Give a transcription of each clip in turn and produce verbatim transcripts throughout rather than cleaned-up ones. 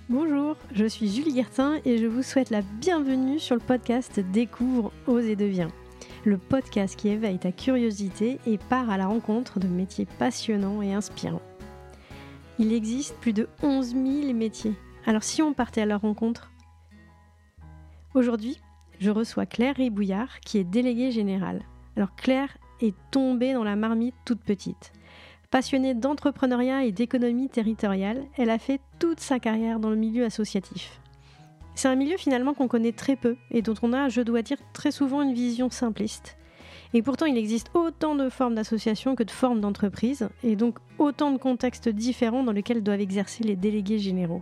Bonjour, je suis Julie Guertin et je vous souhaite la bienvenue sur le podcast Découvre, ose et deviens. Le podcast qui éveille ta curiosité et part à la rencontre de métiers passionnants et inspirants. Il existe plus de onze mille métiers. Alors si on partait à leur rencontre ? Aujourd'hui, je reçois Claire Ribouillard qui est déléguée générale. Alors Claire est tombée dans la marmite toute petite. Passionnée d'entrepreneuriat et d'économie territoriale, elle a fait toute sa carrière dans le milieu associatif. C'est un milieu finalement qu'on connaît très peu et dont on a, je dois dire, très souvent une vision simpliste. Et pourtant, il existe autant de formes d'associations que de formes d'entreprises, et donc autant de contextes différents dans lesquels doivent exercer les délégués généraux.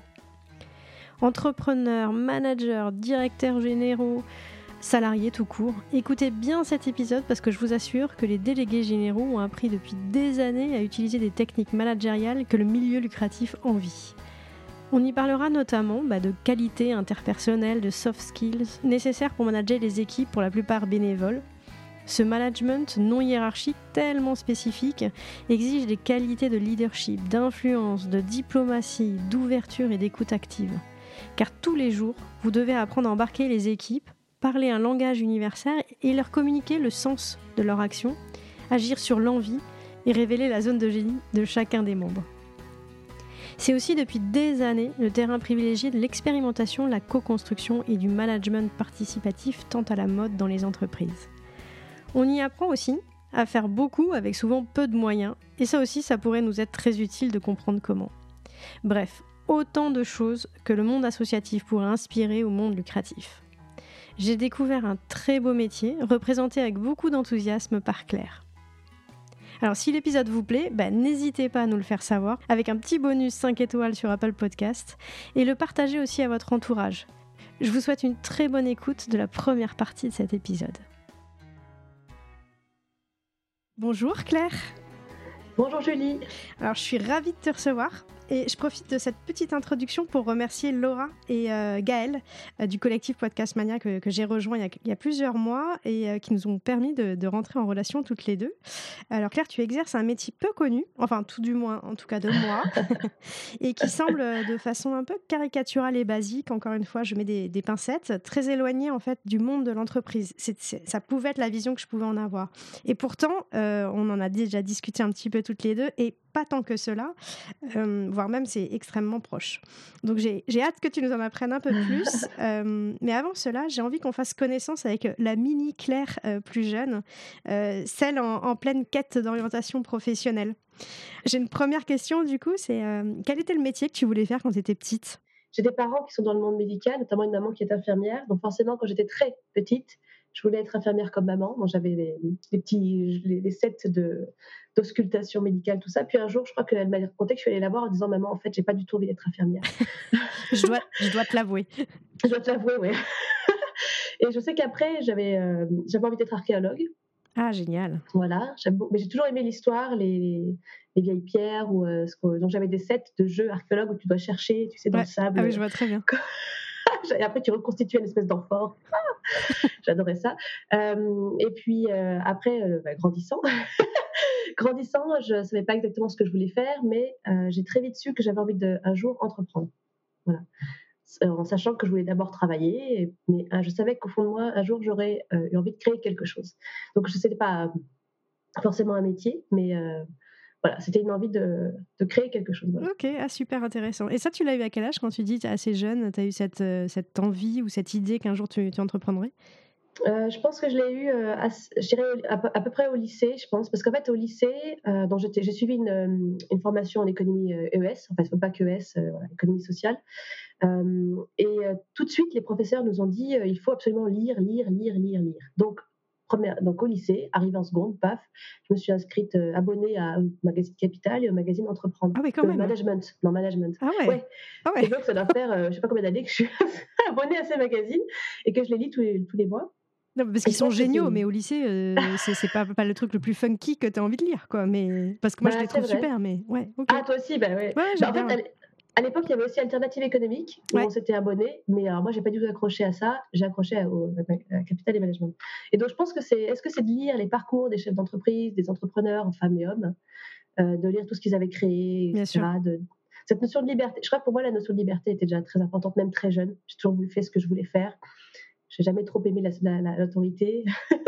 Entrepreneurs, managers, directeurs généraux, salariés tout court, écoutez bien cet épisode parce que je vous assure que les délégués généraux ont appris depuis des années à utiliser des techniques managériales que le milieu lucratif envie. On y parlera notamment bah, de qualité interpersonnelle, de soft skills nécessaires pour manager les équipes pour la plupart bénévoles. Ce management non hiérarchique tellement spécifique exige des qualités de leadership, d'influence, de diplomatie, d'ouverture et d'écoute active. Car tous les jours, vous devez apprendre à embarquer les équipes, parler un langage universel et leur communiquer le sens de leur action, agir sur l'envie et révéler la zone de génie de chacun des membres. C'est aussi depuis des années le terrain privilégié de l'expérimentation, la co-construction et du management participatif tant à la mode dans les entreprises. On y apprend aussi à faire beaucoup avec souvent peu de moyens et ça aussi ça pourrait nous être très utile de comprendre comment. Bref, autant de choses que le monde associatif pourrait inspirer au monde lucratif. J'ai découvert un très beau métier, représenté avec beaucoup d'enthousiasme par Claire. Alors si l'épisode vous plaît, bah, n'hésitez pas à nous le faire savoir, avec un petit bonus cinq étoiles sur Apple Podcast, et le partager aussi à votre entourage. Je vous souhaite une très bonne écoute de la première partie de cet épisode. Bonjour Claire. Bonjour Julie. Alors je suis ravie de te recevoir. Et je profite de cette petite introduction pour remercier Laura et euh, Gaëlle euh, du collectif Podcast Mania que, que j'ai rejoint il y, a, il y a plusieurs mois et euh, qui nous ont permis de, de rentrer en relation toutes les deux. Alors Claire, tu exerces un métier peu connu, enfin tout du moins, en tout cas de moi, et qui semble de façon un peu caricaturale et basique, encore une fois je mets des, des pincettes, très éloigné en fait du monde de l'entreprise. C'est, c'est, ça pouvait être la vision que je pouvais en avoir. Et pourtant, euh, on en a déjà discuté un petit peu toutes les deux et pas tant que cela, euh, voire même c'est extrêmement proche. Donc j'ai, j'ai hâte que tu nous en apprennes un peu plus. Euh, mais avant cela, j'ai envie qu'on fasse connaissance avec la mini Claire euh, plus jeune, euh, celle en, en pleine quête d'orientation professionnelle. J'ai une première question du coup, c'est euh, quel était le métier que tu voulais faire quand tu étais petite ? J'ai des parents qui sont dans le monde médical, notamment une maman qui est infirmière. Donc forcément, quand j'étais très petite, je voulais être infirmière comme maman. Donc j'avais les, les petits les, les sets de, d'auscultation médicale, tout ça. Puis un jour, je crois qu'elle m'a raconté que je suis allée la voir en disant « Maman, en fait, j'ai pas du tout envie d'être infirmière. » je, dois, je dois te l'avouer. Je dois te l'avouer, oui. Et je sais qu'après, j'avais, euh, j'avais envie d'être archéologue. Ah, génial. Voilà, mais j'ai toujours aimé l'histoire, les, les vieilles pierres. Ou, euh, ce que, donc j'avais des sets de jeux archéologues où tu dois chercher, tu sais, dans ouais. le sable. Ah oui, je vois très bien. Et après, tu reconstituais une espèce d'amphore. Ah, j'adorais ça. Euh, et puis, euh, après, euh, bah, grandissant, grandissant, je ne savais pas exactement ce que je voulais faire, mais euh, j'ai très vite su que j'avais envie d'un jour entreprendre. Voilà. En sachant que je voulais d'abord travailler, mais euh, je savais qu'au fond de moi, un jour, j'aurais euh, eu envie de créer quelque chose. Donc, ce n'était pas forcément un métier, mais euh, voilà, c'était une envie de, de créer quelque chose. Voilà. Ok, ah, super intéressant. Et ça, tu l'as eu à quel âge quand tu dis tu es assez jeune, tu as eu cette, euh, cette envie ou cette idée qu'un jour tu, tu entreprendrais ? Euh, je pense que je l'ai eu euh, à, je dirais à, peu, à peu près au lycée, je pense, parce qu'en fait au lycée, euh, dont j'étais, j'ai suivi une, une formation en économie euh, E S, en fait pas que E S, euh, voilà, économie sociale, euh, et euh, tout de suite les professeurs nous ont dit euh, il faut absolument lire, lire, lire, lire, lire. Donc première, donc au lycée, arrivée en seconde, paf, je me suis inscrite, euh, abonnée à, au magazine Capital et au magazine Entreprendre. Ah oui, quand même. Management, non management. Ah ouais. ouais. Ah ouais. Et donc ça doit faire, euh, je sais pas combien d'années que je suis abonnée à ces magazines et que je les lis tous les tous les mois. Non, parce qu'ils sont géniaux, mais au lycée, euh, c'est, c'est pas, pas le truc le plus funky que tu as envie de lire, quoi. Mais parce que moi, bah, je les trouve vrai. super, mais ouais. Okay. Ah, toi aussi, bah ouais. ouais bah, en fait, à l'époque, il y avait aussi Alternative économique où ouais. on s'était abonné, mais alors moi, j'ai pas du tout accroché à ça. J'ai accroché à, au, à Capital et Management. Et donc, je pense que c'est, est-ce que c'est de lire les parcours des chefs d'entreprise, des entrepreneurs, femmes et hommes, euh, de lire tout ce qu'ils avaient créé, et cetera. De, cette notion de liberté. Je crois que pour moi, la notion de liberté était déjà très importante, même très jeune. J'ai toujours voulu faire ce que je voulais faire. J'ai jamais trop aimé la, la, la, l'autorité.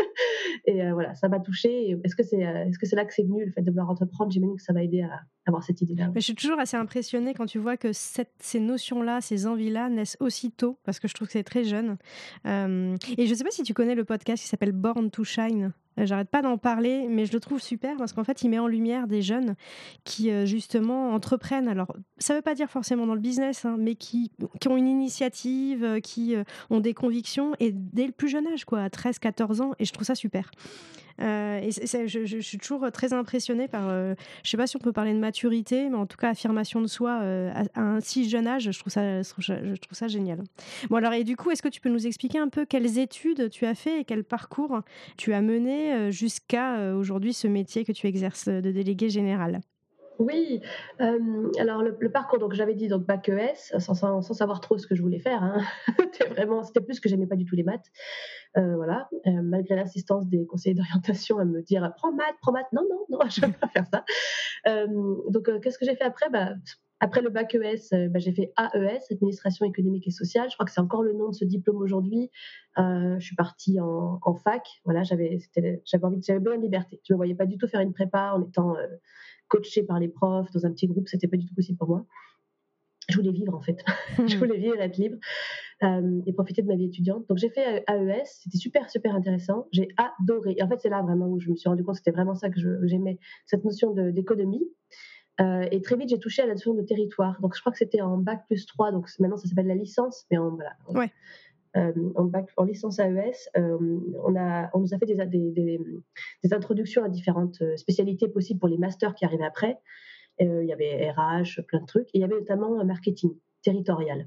Et euh, voilà, ça m'a touchée. Est-ce que c'est, euh, est-ce que c'est là que c'est venu, le fait de vouloir entreprendre? J'imagine que ça m'a aidé à, à avoir cette idée-là. Mais je suis toujours assez impressionnée quand tu vois que cette, ces notions-là, ces envies-là naissent aussitôt, parce que je trouve que c'est très jeune. Euh, et je ne sais pas si tu connais le podcast qui s'appelle Born to Shine. Euh, J'arrête pas d'en parler, mais je le trouve super parce qu'en fait, il met en lumière des jeunes qui, euh, justement, entreprennent. Alors, ça ne veut pas dire forcément dans le business, hein, mais qui, qui ont une initiative, euh, qui euh, ont des convictions, et dès le plus jeune âge, quoi, à treize quatorze ans, et je trouve ça super. Euh, et c'est, c'est, je, je, je suis toujours très impressionnée par, euh, je ne sais pas si on peut parler de maturité, mais en tout cas, affirmation de soi euh, à, à un si jeune âge, je trouve, ça, je, trouve ça, je trouve ça génial. Bon, alors, et du coup, est-ce que tu peux nous expliquer un peu quelles études tu as fait et quel parcours tu as mené euh, jusqu'à euh, aujourd'hui ce métier que tu exerces de délégué général? Oui, euh, alors le, le parcours, donc j'avais dit donc bac E S, sans, sans, sans savoir trop ce que je voulais faire. Hein. c'était vraiment, c'était plus que j'aimais pas du tout les maths. Euh, voilà, euh, malgré l'assistance des conseillers d'orientation à me dire prends maths, prends maths. Non, non, non, je ne vais pas faire ça. Euh, donc euh, qu'est-ce que j'ai fait après? Bah, après le bac E S, euh, bah, j'ai fait A E S, administration économique et sociale. Je crois que c'est encore le nom de ce diplôme aujourd'hui. Euh, je suis partie en, en fac. Voilà, j'avais, c'était, j'avais envie, de, j'avais besoin de liberté. Je me voyais pas du tout faire une prépa en étant euh, coachée par les profs dans un petit groupe. C'était pas du tout possible pour moi. Je voulais vivre en fait. je voulais vivre, être libre euh, et profiter de ma vie étudiante. Donc j'ai fait A E S. C'était super super intéressant. J'ai adoré. Et en fait, c'est là vraiment où je me suis rendu compte que c'était vraiment ça que je, j'aimais, cette notion de, d'économie. Euh, et très vite, j'ai touché à la notion de territoire. Donc, je crois que c'était en bac plus trois. Donc, maintenant, ça s'appelle la licence. Mais en, voilà, Ouais. euh, en, bac, en licence A E S, euh, on, a, on nous a fait des, des, des, des introductions à différentes spécialités possibles pour les masters qui arrivaient après. Euh, il y avait R H, plein de trucs. Et il y avait notamment un marketing territorial.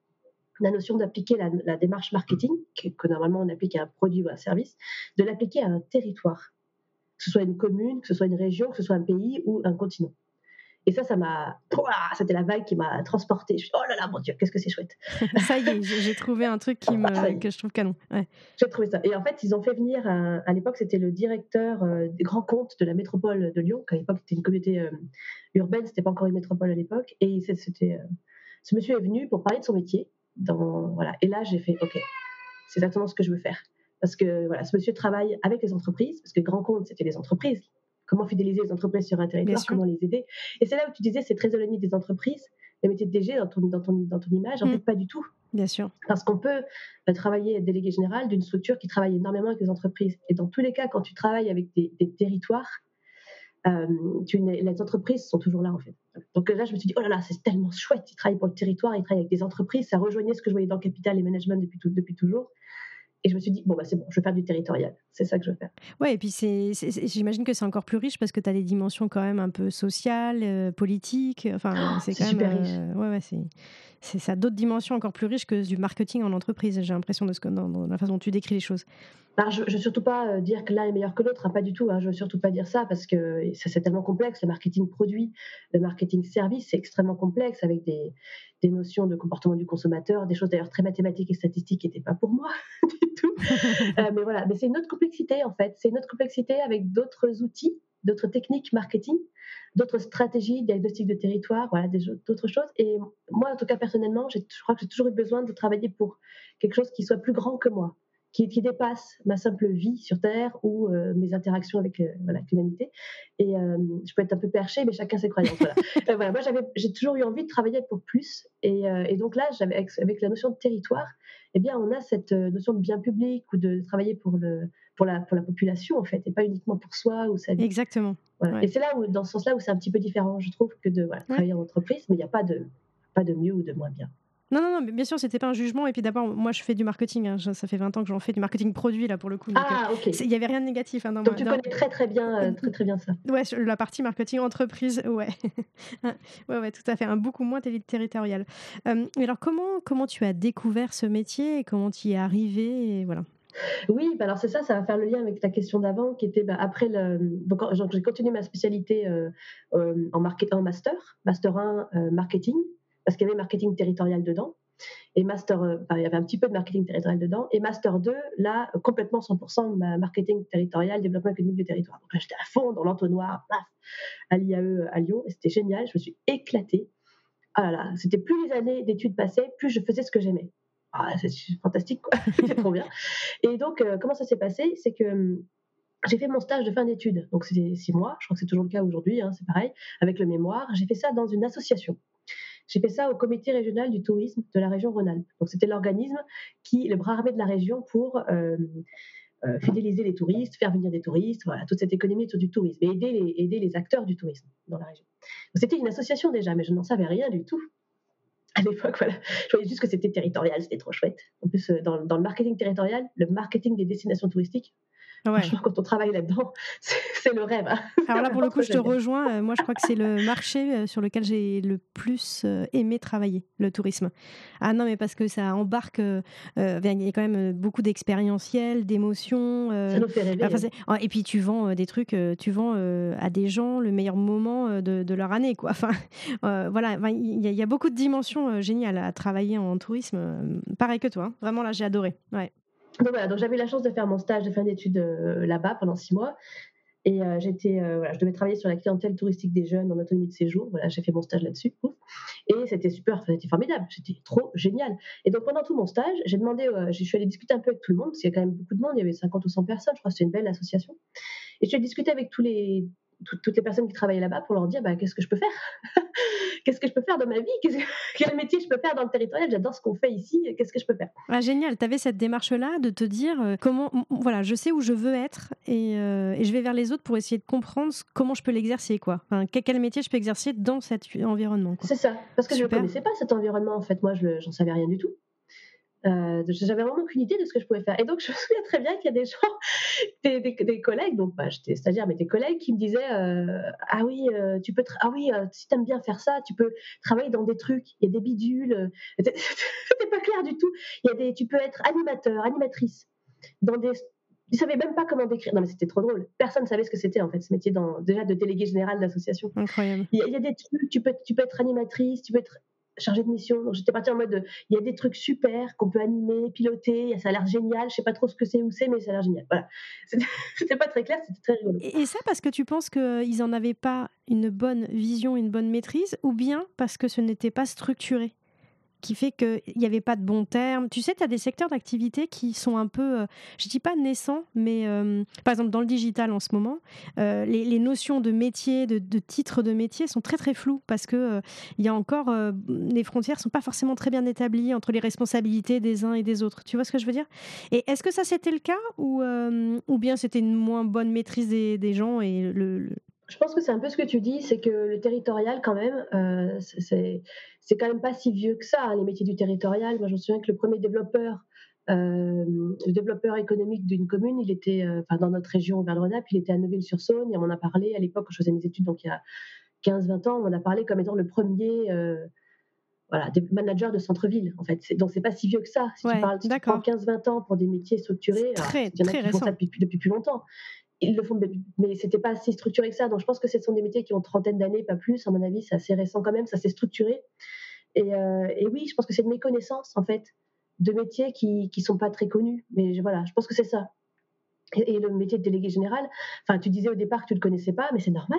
La notion d'appliquer la, la démarche marketing, que, que normalement on applique à un produit ou à un service, de l'appliquer à un territoire. Que ce soit une commune, que ce soit une région, que ce soit un pays ou un continent. Et ça, ça m'a. C'était la vague qui m'a transportée. Je me suis dit, oh là là, mon Dieu, qu'est-ce que c'est chouette. Ça y est, j'ai trouvé un truc qui me, que je trouve canon. Ouais. J'ai trouvé ça. Et en fait, ils ont fait venir, un, à l'époque, c'était le directeur euh, des grands comptes de la métropole de Lyon, qui à l'époque était une communauté euh, urbaine, c'était pas encore une métropole à l'époque. Et c'était, euh, ce monsieur est venu pour parler de son métier. Dans, voilà. Et là, j'ai fait, OK, c'est exactement ce que je veux faire. Parce que voilà, ce monsieur travaille avec les entreprises, parce que grands comptes, c'était les entreprises. Comment fidéliser les entreprises sur un territoire, comment les aider. Et c'est là où tu disais, c'est très éloigné des entreprises. Le métier de D G, dans ton, dans ton, dans ton image, en mmh. fait, pas du tout. Bien sûr. Parce qu'on peut euh, travailler délégué général d'une structure qui travaille énormément avec les entreprises. Et dans tous les cas, quand tu travailles avec des, des territoires, euh, tu, les entreprises sont toujours là, en fait. Donc là, je me suis dit, oh là là, c'est tellement chouette. Ils travaillent pour le territoire, ils travaillent avec des entreprises. Ça rejoignait ce que je voyais dans le capital et management depuis, tout, depuis toujours. Et je me suis dit, bon, bah, c'est bon, je vais faire du territorial. C'est ça que je veux faire. Ouais, et puis c'est, c'est, c'est, j'imagine que c'est encore plus riche parce que tu as des dimensions quand même un peu sociales, euh, politiques. Enfin, oh, c'est, c'est quand super même, riche. Euh, ouais, ouais, c'est, c'est, ça a d'autres dimensions encore plus riches que du marketing en entreprise, j'ai l'impression, de ce que, dans, dans la façon dont tu décris les choses. Alors, je ne veux surtout pas dire que l'un est meilleur que l'autre, hein, pas du tout. Hein, je ne veux surtout pas dire ça parce que ça, c'est tellement complexe. Le marketing produit, le marketing service, c'est extrêmement complexe avec des, des notions de comportement du consommateur, des choses d'ailleurs très mathématiques et statistiques qui n'étaient pas pour moi du tout. euh, mais voilà, mais c'est une autre complexité en fait. C'est une autre complexité avec d'autres outils, d'autres techniques marketing, d'autres stratégies, diagnostic de territoire, voilà, des, d'autres choses. Et moi, en tout cas, personnellement, j'ai, je crois que j'ai toujours eu besoin de travailler pour quelque chose qui soit plus grand que moi. Qui, qui dépasse ma simple vie sur Terre ou euh, mes interactions avec, euh, voilà, avec l'humanité. Et euh, je peux être un peu perchée, mais chacun ses croyances. Voilà. euh, voilà, moi, j'avais, j'ai toujours eu envie de travailler pour plus. Et, euh, et donc là, j'avais, avec, avec la notion de territoire, eh bien, on a cette notion de bien public ou de travailler pour, le, pour, la, pour la population, en fait, et pas uniquement pour soi ou sa vie. Exactement. Voilà. Ouais. Et c'est là où, dans ce sens-là où c'est un petit peu différent, je trouve, que de voilà, travailler ouais. en entreprise, mais il n'y a pas de, pas de mieux ou de moins bien. Non, non, non, bien sûr, c'était pas un jugement. Et puis d'abord, moi, je fais du marketing. Hein. Ça fait vingt ans que j'en fais du marketing produit, là, pour le coup. Donc, ah, ok. Il n'y avait rien de négatif. Hein, dans donc, ma, tu dans... connais très, très bien, euh, très, très bien ça. Ouais, la partie marketing entreprise, ouais. ouais, ouais, tout à fait. Un beaucoup moins territorial. Euh, alors, comment, comment tu as découvert ce métier et comment tu y es arrivé et voilà. Oui, bah alors c'est ça, ça va faire le lien avec ta question d'avant, qui était bah, après le. Donc, j'ai continué ma spécialité euh, euh, en, market, en master, master un euh, marketing, parce qu'il y avait marketing territorial dedans. Et master, euh, enfin, il y avait un petit peu de marketing territorial dedans. Et master deux, là, complètement cent pour cent marketing territorial, développement économique du territoire. Donc là, j'étais à fond dans l'entonnoir, paf, à l'I A E à Lyon, et c'était génial. Je me suis éclatée. ah là là, c'était plus les années d'études passaient, plus je faisais ce que j'aimais. Ah, c'est fantastique, quoi. C'est trop bien. Et donc, euh, comment ça s'est passé? C'est que hum, j'ai fait mon stage de fin d'études. Donc, c'était six mois. Je crois que c'est toujours le cas aujourd'hui, hein, c'est pareil, avec le mémoire. J'ai fait ça dans une association. J'ai fait ça au comité régional du tourisme de la région Rhône-Alpes. Donc, c'était l'organisme qui, le bras armé de la région pour euh, euh, fidéliser les touristes, faire venir des touristes, voilà, toute cette économie autour du tourisme et aider les, aider les acteurs du tourisme dans la région. Donc, c'était une association déjà, mais je n'en savais rien du tout. À l'époque, voilà. Je voyais juste que c'était territorial, c'était trop chouette. En plus, euh, dans, dans le marketing territorial, le marketing des destinations touristiques, Ouais. franchement, quand on travaille là-dedans, c'est, c'est le rêve. Hein. Alors là, pour le coup, je te rejoins. Euh, moi, je crois que c'est le marché euh, sur lequel j'ai le plus euh, aimé travailler, le tourisme. Ah non, mais parce que ça embarque, euh, euh, il y a quand même euh, beaucoup d'expérientiel, d'émotions. Euh, Ça nous fait rêver. enfin, hein. c'est- oh, et puis, tu vends euh, des trucs, euh, tu vends euh, à des gens le meilleur moment euh, de, de leur année, quoi. Enfin, euh, voilà, enfin, il y, a- il y a beaucoup de dimensions euh, géniales à travailler en tourisme. euh, pareil que toi. hein. Vraiment, là, j'ai adoré. Ouais. Donc voilà, donc j'avais la chance de faire mon stage de fin d'études euh, là-bas pendant six mois. Et euh, j'étais, euh, voilà, je devais travailler sur la clientèle touristique des jeunes en autonomie de séjour. Voilà, j'ai fait mon stage là-dessus. Ouf. Et c'était super, c'était formidable, c'était trop génial. Et donc pendant tout mon stage, j'ai demandé, euh, je suis allée discuter un peu avec tout le monde, parce qu'il y a quand même beaucoup de monde, il y avait cinquante ou cent personnes, je crois que c'était une belle association. Et je suis allée discuter avec tous les, tout- toutes les personnes qui travaillaient là-bas pour leur dire bah, qu'est-ce que je peux faire Qu'est-ce que je peux faire dans ma vie Qu'est-ce que- Quel métier je peux faire dans le territorial J'adore ce qu'on fait ici, qu'est-ce que je peux faire Ah, génial, tu avais cette démarche-là de te dire euh, comment, m- voilà, je sais où je veux être et, euh, et je vais vers les autres pour essayer de comprendre ce- comment je peux l'exercer, quoi. Enfin, quel, quel métier je peux exercer dans cet environnement, quoi. C'est ça, parce que je ne Super. connaissais pas cet environnement en fait, moi je j'en savais rien du tout. Euh, j'avais vraiment aucune idée de ce que je pouvais faire. Et donc, je me souviens très bien qu'il y a des gens, des, des, des collègues, donc bah, j'étais stagiaire, mais des collègues qui me disaient euh, Ah oui, euh, tu peux tra- ah oui euh, si tu aimes bien faire ça, tu peux travailler dans des trucs, il y a des bidules. C'était pas clair du tout. Il y a des, tu peux être animateur, animatrice, dans des. Ils ne savaient même pas comment décrire. Non, mais c'était trop drôle. Personne ne savait ce que c'était, en fait, ce métier dans, déjà de délégué général d'association. Incroyable. Il y, a, il y a des trucs, tu peux, tu peux être animatrice, tu peux être chargée de mission. Donc, j'étais partie en mode, de, il y a des trucs super qu'on peut animer, piloter, ça a l'air génial. Je sais pas trop ce que c'est, où c'est, mais ça a l'air génial. Voilà. C'était, c'était pas très clair, c'était très rigolo. Et, et ça parce que tu penses qu'ils n'en avaient pas une bonne vision, une bonne maîtrise, ou bien parce que ce n'était pas structuré qui fait qu'il n'y avait pas de bons termes. Tu sais, tu as des secteurs d'activité qui sont un peu, euh, je ne dis pas naissants, mais euh, par exemple dans le digital en ce moment, euh, les, les notions de métier, de, de titre de métier sont très très floues parce que euh, il y a encore, euh, les frontières ne sont pas forcément très bien établies entre les responsabilités des uns et des autres. Tu vois ce que je veux dire? Et est-ce que ça c'était le cas ou, euh, ou bien c'était une moins bonne maîtrise des, des gens et le, le... Je pense que c'est un peu ce que tu dis, c'est que le territorial, quand même, euh, c'est, c'est, c'est quand même pas si vieux que ça, hein, les métiers du territorial. Moi, je me souviens que le premier développeur, euh, le développeur économique d'une commune, il était, euh, enfin, dans notre région Auvergne-Rhône-Alpes, il était à Neuville-sur-Saône, et on en a parlé à l'époque quand je faisais mes études, donc il y a quinze vingt ans, on en a parlé comme étant le premier euh, voilà, manager de centre-ville, en fait. C'est, donc, c'est pas si vieux que ça. Si Ouais, tu parles, si tu prends quinze vingt ans pour des métiers structurés, c'est très, il y en a très qui récent. font ça depuis, depuis plus longtemps. Ils le font, mais c'était pas si structuré que ça. Donc, je pense que ce sont des métiers qui ont trentaine d'années, pas plus. À mon avis, c'est assez récent quand même. Ça s'est structuré. Et, euh, et oui, je pense que c'est une méconnaissance, en fait, de métiers qui qui sont pas très connus. Mais je, voilà, je pense que c'est ça. Et, et le métier de délégué général, enfin, tu disais au départ que tu le connaissais pas, mais c'est normal.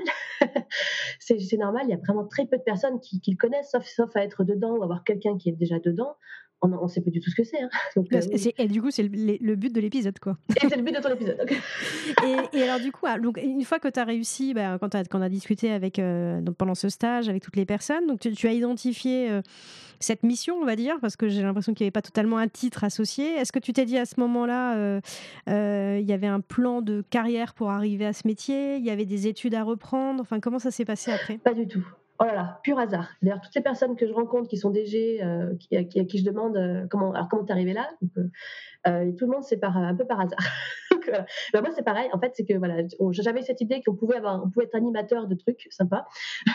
c'est, c'est normal. Il y a vraiment très peu de personnes qui, qui le connaissent, sauf, sauf à être dedans ou avoir quelqu'un qui est déjà dedans. On ne sait pas du tout ce que c'est. Hein. Donc, Là, euh, oui. c'est- et du coup, c'est le, le but de l'épisode, quoi. Et c'est le but de ton épisode. Okay. et, et alors, du coup, ah, donc, une fois que tu as réussi, bah, quand, quand on a discuté avec, euh, donc pendant ce stage avec toutes les personnes, donc tu, tu as identifié euh, cette mission, on va dire, parce que j'ai l'impression qu'il n'y avait pas totalement un titre associé. Est-ce que tu t'es dit à ce moment-là, euh, euh, il y avait un plan de carrière pour arriver à ce métier? Il y avait des études à reprendre? Enfin, comment ça s'est passé après? Pas du tout. Oh là là, pur hasard. D'ailleurs, toutes les personnes que je rencontre qui sont D G, euh, qui, à, qui, à qui je demande euh, comment, alors comment t'es arrivé là, donc, euh, euh, tout le monde c'est par, un peu par hasard. Donc, voilà. Ben, moi c'est pareil. En fait, c'est que voilà, on, j'avais cette idée qu'on pouvait avoir, on pouvait être animateur de trucs sympas.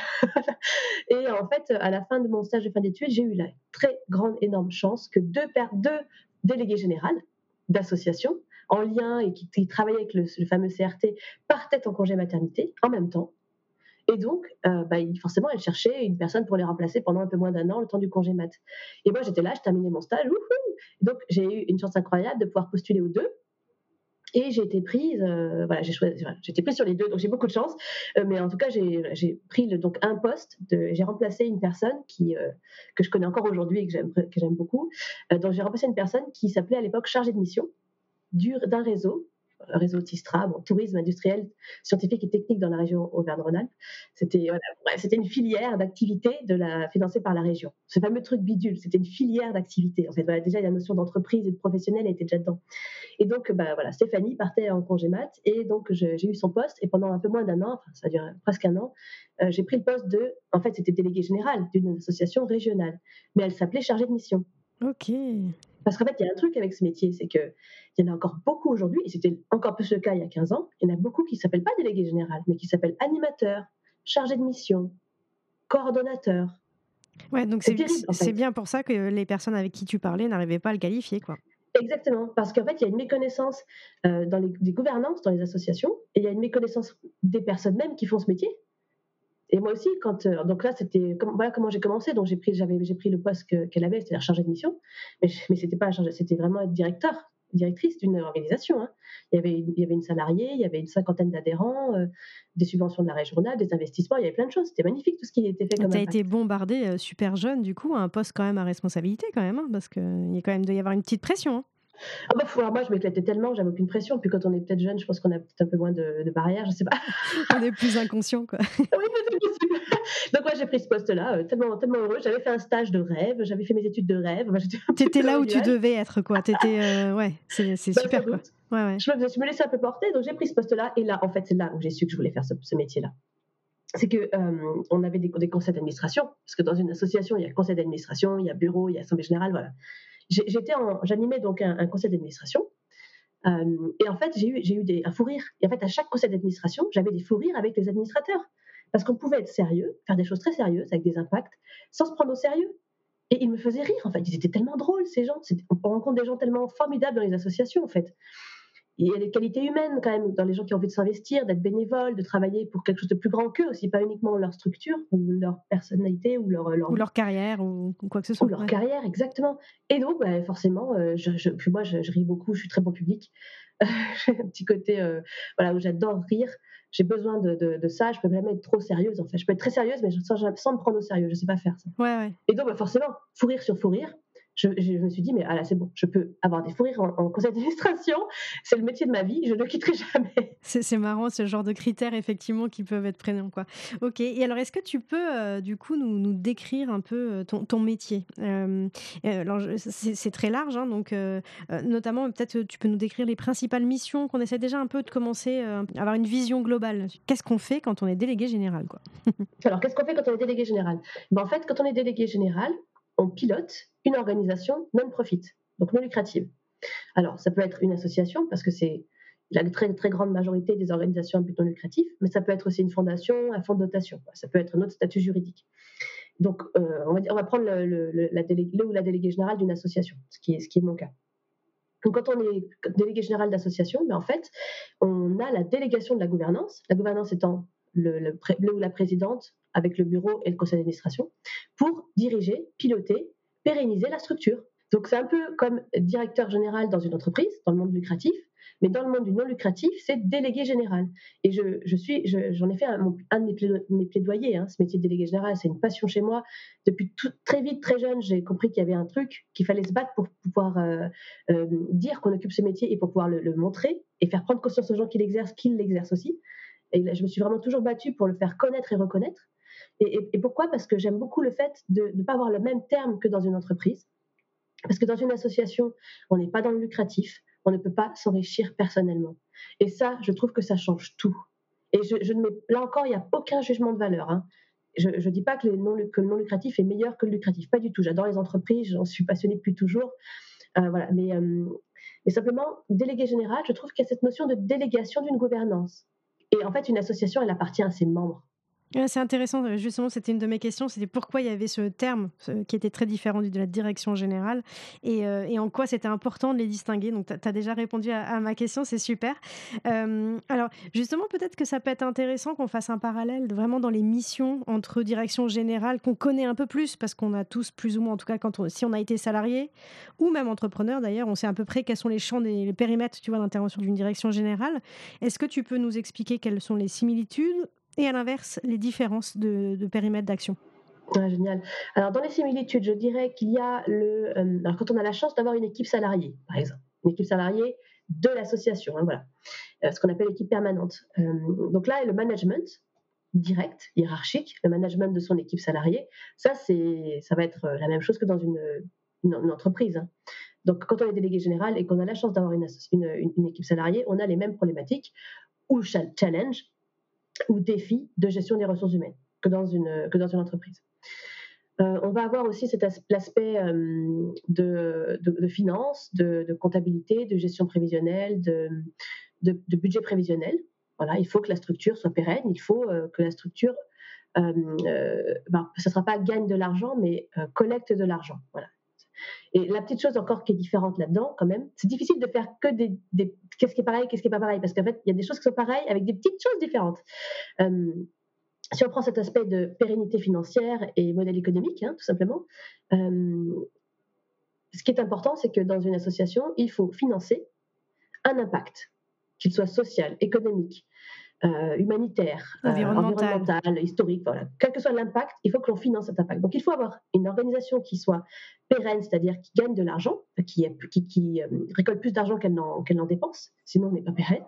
Et en fait, à la fin de mon stage de fin d'études, j'ai eu la très grande, énorme chance que deux, deux délégués généraux d'associations en lien et qui, qui travaillaient avec le, le fameux C R T partaient en congé maternité en même temps. Et donc, euh, bah, forcément, elle cherchait une personne pour les remplacer pendant un peu moins d'un an, le temps du congé mat. Et moi, j'étais là, je terminais mon stage. Wouhou. Donc, j'ai eu une chance incroyable de pouvoir postuler aux deux. Et j'ai été prise, euh, voilà, j'ai choisi, voilà, j'ai été prise sur les deux, donc j'ai beaucoup de chance. Euh, mais en tout cas, j'ai, j'ai pris le, donc un poste, de, j'ai remplacé une personne qui, euh, que je connais encore aujourd'hui et que j'aime, que j'aime beaucoup. Euh, donc j'ai remplacé une personne qui s'appelait à l'époque chargée de mission du, d'un réseau, un réseau TISTRA, bon, tourisme industriel, scientifique et technique dans la région Auvergne-Rhône-Alpes. C'était, voilà, ouais, c'était une filière d'activité de la, financée par la région. Ce fameux truc bidule, c'était une filière d'activité. En fait, voilà, déjà, la notion d'entreprise et de professionnel était déjà dedans. Et donc, bah, voilà, Stéphanie partait en congé mat et donc je, j'ai eu son poste. Et pendant un peu moins d'un an, enfin, ça a duré presque un an, euh, j'ai pris le poste de, en fait, c'était déléguée générale d'une association régionale, mais elle s'appelait chargée de mission. Ok. Parce qu'en fait, il y a un truc avec ce métier, c'est qu'il y en a encore beaucoup aujourd'hui, et c'était encore plus le cas il y a quinze ans, il y en a beaucoup qui ne s'appellent pas délégué général, mais qui s'appellent animateur, chargé de mission, coordonnateur. Ouais, donc C'est c'est, terrible, en c'est fait. bien pour ça que les personnes avec qui tu parlais n'arrivaient pas à le qualifier, quoi. Exactement, parce qu'en fait, il y a une méconnaissance euh, dans les, des gouvernances, dans les associations, et il y a une méconnaissance des personnes même qui font ce métier. Et moi aussi, quand euh, donc là, c'était comme, voilà comment j'ai commencé. Donc j'ai pris, j'avais, j'ai pris le poste que, qu'elle avait, c'est-à-dire chargée de mission, mais, mais c'était pas chargé, c'était vraiment être directeur, directrice d'une organisation. Hein. Il y avait, il y avait une salariée, il y avait une cinquantaine d'adhérents, euh, des subventions de la région Rhône-Alpes, des investissements, il y avait plein de choses. C'était magnifique tout ce qui était fait comme Tu as impact. été bombardée euh, super jeune, du coup, à un poste quand même à responsabilité, quand même, hein, parce qu'il y a quand même doit y avoir une petite pression. Hein. Ah bah, faut- alors moi, je m'éclatais tellement, j'avais aucune pression. Puis quand on est peut-être jeune, je pense qu'on a peut-être un peu moins de, de barrières, je sais pas. On est plus inconscient, quoi. Oui, mais c'est possible. Donc moi, j'ai pris ce poste-là, euh, tellement, tellement heureux. J'avais fait un stage de rêve, j'avais fait mes études de rêve. Enfin, j'étais un Tu petit étais peu dans là le où tu village. devais être, quoi. T'étais, euh, ouais, c'est, c'est Bah, sans super, quoi. doute. Ouais, ouais. Je me, je me laissais un peu porter, donc j'ai pris ce poste-là. Et là, en fait, c'est là où j'ai su que je voulais faire ce, ce métier-là. C'est que euh, on avait des, des conseils d'administration, parce que dans une association, il y a conseil d'administration, il y a bureau, il y a assemblée générale, voilà. J'ai, j'étais en, j'animais donc un, un conseil d'administration. Euh, et en fait, j'ai eu, j'ai eu des, un fou rire. Et en fait, à chaque conseil d'administration, j'avais des fous rires avec les administrateurs. Parce qu'on pouvait être sérieux, faire des choses très sérieuses, avec des impacts, sans se prendre au sérieux. Et ils me faisaient rire, en fait. Ils étaient tellement drôles, ces gens. C'était, on rencontre des gens tellement formidables dans les associations, en fait. Il y a des qualités humaines, quand même, dans les gens qui ont envie de s'investir, d'être bénévoles, de travailler pour quelque chose de plus grand qu'eux aussi, pas uniquement leur structure, ou leur personnalité, ou leur, leur Ou vie leur carrière, ou, ou quoi que ce ou soit. leur Ouais. carrière, exactement. Et donc, bah, forcément, euh, je, je, puis moi, je, je ris beaucoup, je suis très bon public. J'ai un petit côté euh, voilà, où j'adore rire. J'ai besoin de, de, de ça. Je peux jamais être trop sérieuse, en fait. Je peux être très sérieuse, mais sans, sans me prendre au sérieux. Je sais pas faire ça. Ouais, ouais. Et donc, bah, forcément, fou rire sur fou rire. Je, je, me suis dit, mais ah là, c'est bon, je peux avoir des fous rires en, en conseil d'administration. C'est le métier de ma vie. Je ne le quitterai jamais. C'est, c'est marrant, ce genre de critères, effectivement, qui peuvent être prégnants, quoi. Ok. Et alors, est-ce que tu peux, euh, du coup, nous, nous décrire un peu euh, ton, ton métier euh, alors, je- c'est, c'est très large, hein, donc, euh, euh, notamment, peut-être, euh, tu peux nous décrire les principales missions qu'on essaie déjà un peu de commencer euh, à avoir une vision globale. Qu'est-ce qu'on fait quand on est délégué général, quoi? Alors, qu'est-ce qu'on fait quand on est délégué général? Ben, en fait, quand on est délégué général, on pilote une organisation non-profit, donc non lucrative. Alors, ça peut être une association, parce que c'est la très, très grande majorité des organisations à but non lucratif, mais ça peut être aussi une fondation, un fonds de dotation. Ça peut être un autre statut juridique. Donc, euh, on, va dire, on va prendre le, le, le, la délégué, le ou la déléguée générale d'une association, ce qui, est, ce qui est mon cas. Donc, quand on est délégué général d'association, mais en fait, on a la délégation de la gouvernance, la gouvernance étant le, le, le ou la présidente avec le bureau et le conseil d'administration, pour diriger, piloter, pérenniser la structure. Donc, c'est un peu comme directeur général dans une entreprise, dans le monde lucratif, mais dans le monde du non lucratif, c'est délégué général. Et je, je suis, je, j'en ai fait un, un de mes, plaido- mes plaidoyers, hein, ce métier de délégué général, c'est une passion chez moi. Depuis tout, très vite, très jeune, j'ai compris qu'il y avait un truc, qu'il fallait se battre pour pouvoir euh, euh, dire qu'on occupe ce métier et pour pouvoir le, le montrer et faire prendre conscience aux gens qui l'exercent, qu'ils l'exercent aussi. Et là, je me suis vraiment toujours battue pour le faire connaître et reconnaître. Et, et, et pourquoi? Parce que j'aime beaucoup le fait de ne pas avoir le même terme que dans une entreprise. Parce que dans une association, on n'est pas dans le lucratif, on ne peut pas s'enrichir personnellement. Et ça, je trouve que ça change tout. Et je, je ne mets, là encore, il n'y a aucun jugement de valeur. Hein. Je ne dis pas que, les non, que le non lucratif est meilleur que le lucratif, pas du tout. J'adore les entreprises, j'en suis passionnée depuis toujours. Euh, voilà. mais, euh, mais simplement, délégué général, je trouve qu'il y a cette notion de délégation d'une gouvernance. Et en fait, une association, elle appartient à ses membres. Ouais, c'est intéressant, heu, justement, c'était une de mes questions, c'était pourquoi il y avait ce terme, ce qui était très différent du de la direction générale et heu et en quoi c'était important de les distinguer. Donc tu as déjà répondu à à ma question, c'est super. Hem, alors justement, peut-être que ça peut être intéressant qu'on fasse un parallèle de vraiment dans les missions entre direction générale qu'on connaît un peu plus parce qu'on a tous plus ou moins, en tout cas quand on si on a été salarié ou même entrepreneur d'ailleurs, on sait à peu près quels sont les champs des les périmètres, tu vois, d'intervention d'une direction générale. Est-ce que tu peux nous expliquer quelles sont les similitudes et à l'inverse, les différences de de périmètre d'action? Ouais, génial. Alors dans les similitudes, je dirais qu'il y a le, hem, alors quand on a la chance d'avoir une équipe salariée, par exemple, une équipe salariée de l'association, hein, voilà, heu, ce qu'on appelle l'équipe permanente. Hem, donc là, le management direct, hiérarchique, le management de son équipe salariée, ça c'est ça va être, heu, la même chose que dans une, une une entreprise, hein. Donc quand on est délégué général et qu'on a la chance d'avoir une asso une, une une équipe salariée, on a les mêmes problématiques ou cha challenge ou défis de gestion des ressources humaines que dans une, que dans une entreprise. Euh, on va avoir aussi cet as- l'aspect euh, de, de, de finance, de, de comptabilité, de gestion prévisionnelle, de, de, de budget prévisionnel. Voilà, il faut que la structure soit pérenne, il faut euh, que la structure, euh, euh, ben, ça ne sera pas gagne de l'argent, mais euh, collecte de l'argent. Voilà. Et la petite chose encore qui est différente là-dedans, quand même, c'est difficile de faire que des, des qu'est-ce qui est pareil, qu'est-ce qui est pas pareil, parce qu'en fait, il y a des choses qui sont pareilles avec des petites choses différentes. Euh, si on prend cet aspect de pérennité financière et modèle économique, hein, tout simplement, euh, ce qui est important, c'est que dans une association, il faut financer un impact, qu'il soit social, économique, euh, humanitaire, euh, Environnemental. environnemental, historique, voilà. Quel que soit l'impact, il faut que l'on finance cet impact. Donc il faut avoir une organisation qui soit pérenne, c'est-à-dire qui gagne de l'argent, qui, qui, qui euh, récolte plus d'argent qu'elle n'en, qu'elle n'en dépense, sinon on n'est pas pérenne.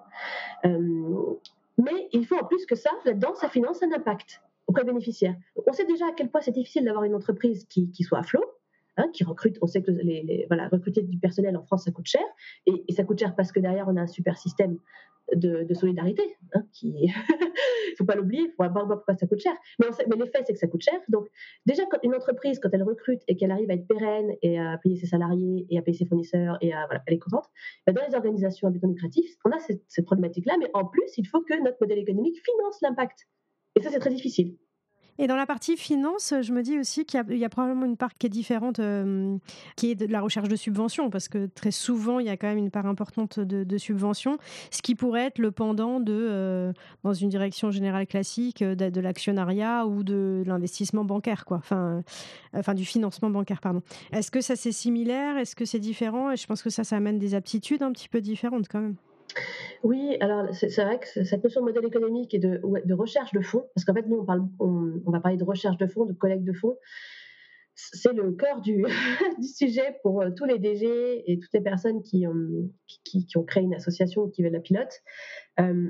Euh, mais il faut en plus que ça, là-dedans, ça finance un impact auprès des bénéficiaires. On sait déjà à quel point c'est difficile d'avoir une entreprise qui, qui soit à flot, hein, qui recrute. On sait que les, les, voilà, recruter du personnel en France, ça coûte cher. Et, et ça coûte cher parce que derrière, on a un super système de, de solidarité. Hein, qui... Il ne faut pas l'oublier, il faut voir pourquoi ça coûte cher. Mais, on sait, mais l'effet, c'est que ça coûte cher. Donc, déjà, quand une entreprise, quand elle recrute et qu'elle arrive à être pérenne et à payer ses salariés et à payer ses fournisseurs, et à, voilà, elle est contente, ben, dans les organisations à but non lucratif, on a cette, cette problématique-là. Mais en plus, il faut que notre modèle économique finance l'impact. Et ça, c'est très difficile. Et dans la partie finance, je me dis aussi qu'il y a, il y a probablement une part qui est différente, euh, qui est de la recherche de subventions, parce que très souvent, il y a quand même une part importante de, de subventions, ce qui pourrait être le pendant de, euh, dans une direction générale classique, de, de l'actionnariat ou de l'investissement bancaire, quoi. Enfin, euh, enfin, du financement bancaire, pardon. Est-ce que ça c'est similaire? Est-ce que c'est différent? Et je pense que ça, ça amène des aptitudes un petit peu différentes quand même. Oui, alors c'est c'est vrai que cette notion de modèle économique et de, ouais, de recherche de fonds, parce qu'en fait, nous, on, parle, on, on va parler de recherche de fonds, de collecte de fonds, c'est le cœur du, du sujet pour euh, tous les D G et toutes les personnes qui, ont, qui, qui ont créé une association ou qui veulent la pilote. Euh,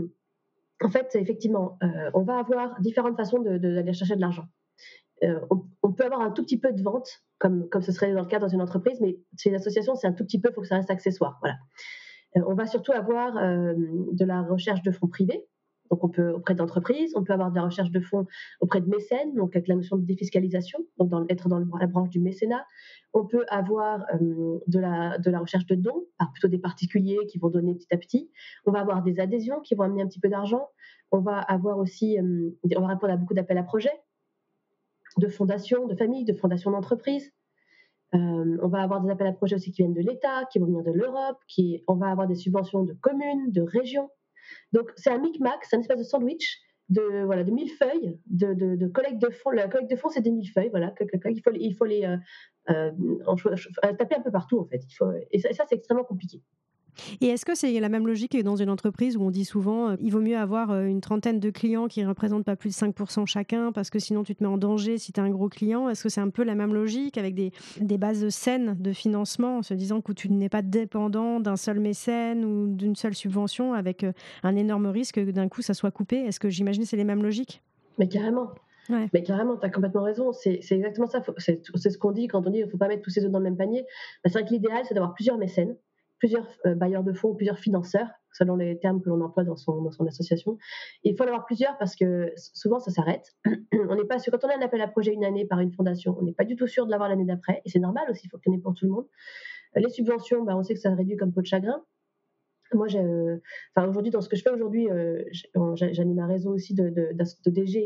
en fait, effectivement, euh, on va avoir différentes façons de, de, d'aller chercher de l'argent. Euh, on, on peut avoir un tout petit peu de vente, comme, comme ce serait dans le cas dans une entreprise, mais chez une association, c'est un tout petit peu, il faut que ça reste accessoire. Voilà. Euh, on va surtout avoir euh, de la recherche de fonds privés, donc on peut auprès d'entreprises, on peut avoir de la recherche de fonds auprès de mécènes, donc avec la notion de défiscalisation, donc dans, être dans la branche du mécénat. On peut avoir euh, de, la, de la recherche de dons, par plutôt des particuliers qui vont donner petit à petit. On va avoir des adhésions qui vont amener un petit peu d'argent. On va avoir aussi, euh, on va répondre à beaucoup d'appels à projets, de fondations, de familles, de fondations d'entreprises. Euh, on va avoir des appels à projets aussi qui viennent de l'État, qui vont venir de l'Europe, qui, on va avoir des subventions de communes, de régions. Donc c'est un micmac, c'est un espèce de sandwich de voilà de millefeuilles, de, de, de collecte de fonds. La collecte de fonds, c'est des millefeuilles, voilà. Il faut, il faut les euh, euh, taper un peu partout en fait. Il faut, et ça, ça c'est extrêmement compliqué. Et est-ce que c'est la même logique que dans une entreprise où on dit souvent euh, il vaut mieux avoir euh, une trentaine de clients qui ne représentent pas plus de cinq pour cent chacun parce que sinon tu te mets en danger si tu es un gros client? Est-ce que c'est un peu la même logique avec des, des bases saines de financement en se disant que tu n'es pas dépendant d'un seul mécène ou d'une seule subvention avec euh, un énorme risque que d'un coup ça soit coupé? Est-ce que j'imagine que c'est les mêmes logiques? Mais carrément. Ouais. Mais carrément, tu as complètement raison. C'est, c'est exactement ça. Faut, c'est, c'est ce qu'on dit quand on dit qu'il ne faut pas mettre tous ses œufs dans le même panier. Bah, c'est vrai que l'idéal, c'est d'avoir plusieurs mécènes, plusieurs euh, bailleurs de fonds, plusieurs financeurs, selon les termes que l'on emploie dans son, dans son association. Et il faut en avoir plusieurs parce que souvent, ça s'arrête. On n'est pas sûr. Quand on a un appel à projet une année par une fondation, on n'est pas du tout sûr de l'avoir l'année d'après. Et c'est normal aussi, il faut qu'il y en ait pour tout le monde. Les subventions, bah, on sait que ça réduit comme peau de chagrin. Moi, j'ai, enfin, aujourd'hui, dans ce que je fais aujourd'hui, euh, j'anime un réseau aussi de, de, de D G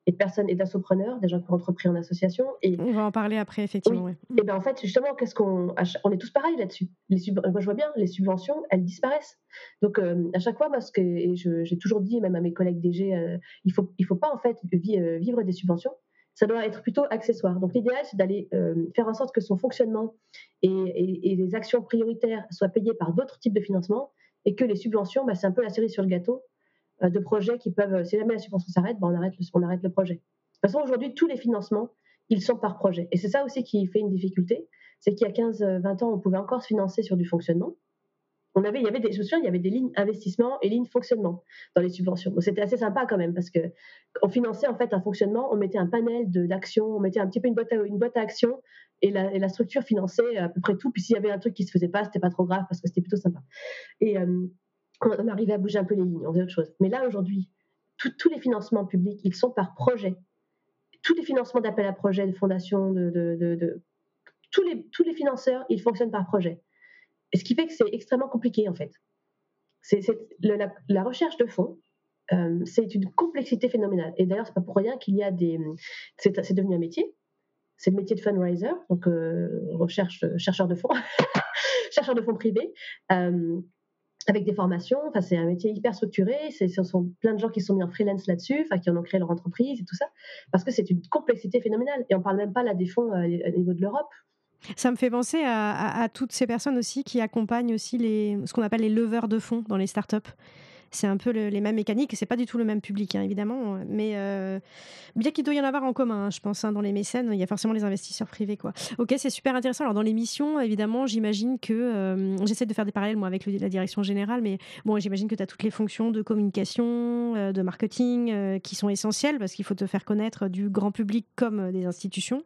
et de personnes et d'assopreneurs, des gens qui ont entrepris en association. Et on va en parler après, effectivement. Oui. Ouais. Et ben en fait, justement, qu'est-ce qu'on, on est tous pareils là-dessus. Les sub... Moi, je vois bien, les subventions, elles disparaissent. Donc, euh, à chaque fois, moi, ce que et je, j'ai toujours dit, même à mes collègues D G, euh, il faut, il faut pas en fait vivre des subventions. Ça doit être plutôt accessoire. Donc, l'idéal, c'est d'aller euh, faire en sorte que son fonctionnement et, et, et les actions prioritaires soient payées par d'autres types de financement, et que les subventions, bah, c'est un peu la cerise sur le gâteau euh, de projets qui peuvent, si jamais la subvention s'arrête, bah, on arrête le, on arrête le projet. De toute façon, aujourd'hui, tous les financements, ils sont par projet. Et c'est ça aussi qui fait une difficulté, c'est qu'il y a quinze vingt ans, on pouvait encore se financer sur du fonctionnement. On avait, il y avait des, je me souviens, il y avait des lignes investissement et lignes fonctionnement dans les subventions. Donc c'était assez sympa quand même, parce qu'on finançait en fait un fonctionnement, on mettait un panel de, d'actions, on mettait un petit peu une boîte à, une boîte à actions, et la, et la structure finançait à peu près tout. Puis s'il y avait un truc qui ne se faisait pas, c'était pas trop grave, parce que c'était plutôt sympa. Et euh, on arrivait à bouger un peu les lignes, on faisait autre chose. Mais là, aujourd'hui, tous les financements publics, ils sont par projet. Tous les financements d'appel à projet, de fondations, de, de, de, de tous, les, tous les financeurs, ils fonctionnent par projet. Et ce qui fait que c'est extrêmement compliqué, en fait. C'est, c'est le, la, la recherche de fonds, euh, c'est une complexité phénoménale. Et d'ailleurs, c'est pas pour rien qu'il y a des... C'est, c'est devenu un métier. C'est le métier de fundraiser, donc euh, recherche, chercheur de fonds, chercheur de fonds privés. Euh, avec des formations, enfin, c'est un métier hyper structuré, c'est, ce sont plein de gens qui sont mis en freelance là-dessus, enfin, qui en ont créé leur entreprise et tout ça, parce que c'est une complexité phénoménale. Et on ne parle même pas là des fonds à, à niveau de l'Europe. Ça me fait penser à, à, à toutes ces personnes aussi qui accompagnent aussi les, ce qu'on appelle les leveurs de fonds dans les startups. C'est un peu le, les mêmes mécaniques, et c'est pas du tout le même public, hein, évidemment, mais euh, bien qu'il doit y en avoir en commun, hein, je pense, hein, dans les mécènes, il y a forcément les investisseurs privés, quoi. Ok, c'est super intéressant. Alors dans l'émission, évidemment, j'imagine que euh, j'essaie de faire des parallèles moi avec le, la direction générale, mais bon, j'imagine que tu as toutes les fonctions de communication, euh, de marketing, euh, qui sont essentielles parce qu'il faut te faire connaître du grand public comme euh, des institutions.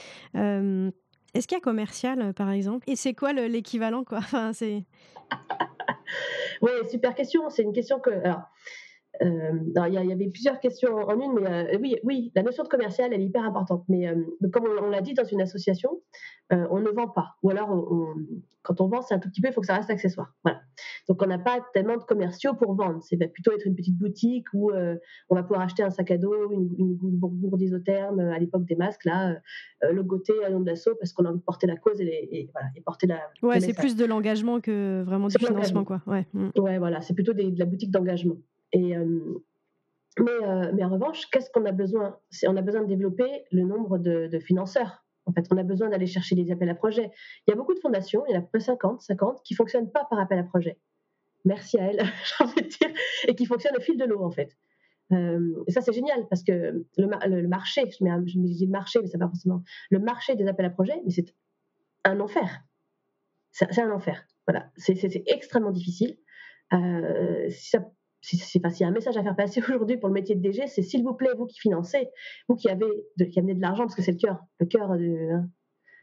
Euh, Est-ce qu'il y a commercial, par exemple? Et c'est quoi le, l'équivalent, quoi? Enfin, c'est... Oui, super question. C'est une question que... Alors, euh, alors, il y, y avait plusieurs questions en une, mais euh, oui, oui, la notion de commercial, elle est hyper importante. Mais euh, comme on, on l'a dit dans une association, euh, on ne vend pas. Ou alors, on, on, quand on vend, c'est un tout petit peu, il faut que ça reste accessoire. Voilà. Donc, on n'a pas tellement de commerciaux pour vendre. C'est plutôt être une petite boutique où euh, on va pouvoir acheter un sac à dos, une, une, une gourde isotherme, à l'époque des masques, là, euh, logoté à nom de l'assaut, parce qu'on a envie de porter la cause et, les, et, voilà, et porter la. Ouais, c'est plus de l'engagement que vraiment du financement, quoi. Ouais. Mm. Ouais, voilà, c'est plutôt des, de la boutique d'engagement. Et, euh, mais, euh, mais en revanche, qu'est-ce qu'on a besoin? C'est, on a besoin de développer le nombre de, de financeurs. En fait, on a besoin d'aller chercher des appels à projets. Il y a beaucoup de fondations, il y en a à peu près cinquante, cinquante qui ne fonctionnent pas par appel à projet. Merci à elles, j'ai envie de dire, et qui fonctionnent au fil de l'eau, en fait. Euh, et ça, c'est génial, parce que le, le, le marché, je, mets, je me dis le marché, mais ça va forcément... Le marché des appels à projets, mais c'est un enfer. C'est, c'est un enfer. Voilà. C'est, c'est, c'est extrêmement difficile. Euh, si ça Si, si, enfin, s'il y a un message à faire passer aujourd'hui pour le métier de D G, c'est s'il vous plaît, vous qui financez, vous qui avez de, qui amenez de l'argent, parce que c'est le cœur, le cœur de, hein,